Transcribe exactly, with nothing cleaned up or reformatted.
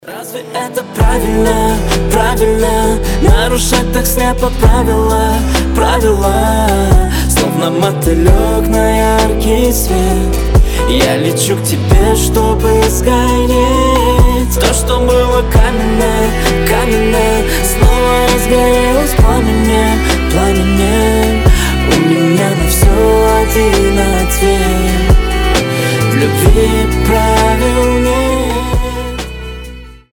Разве это правильно, правильно нарушать так слепо правила, правила? Словно мотылек на яркий свет, я лечу к тебе, чтобы сгореть. То, что было каменное, каменное, снова разгорелось пламенем, пламенем. У меня на все один ответ: в любви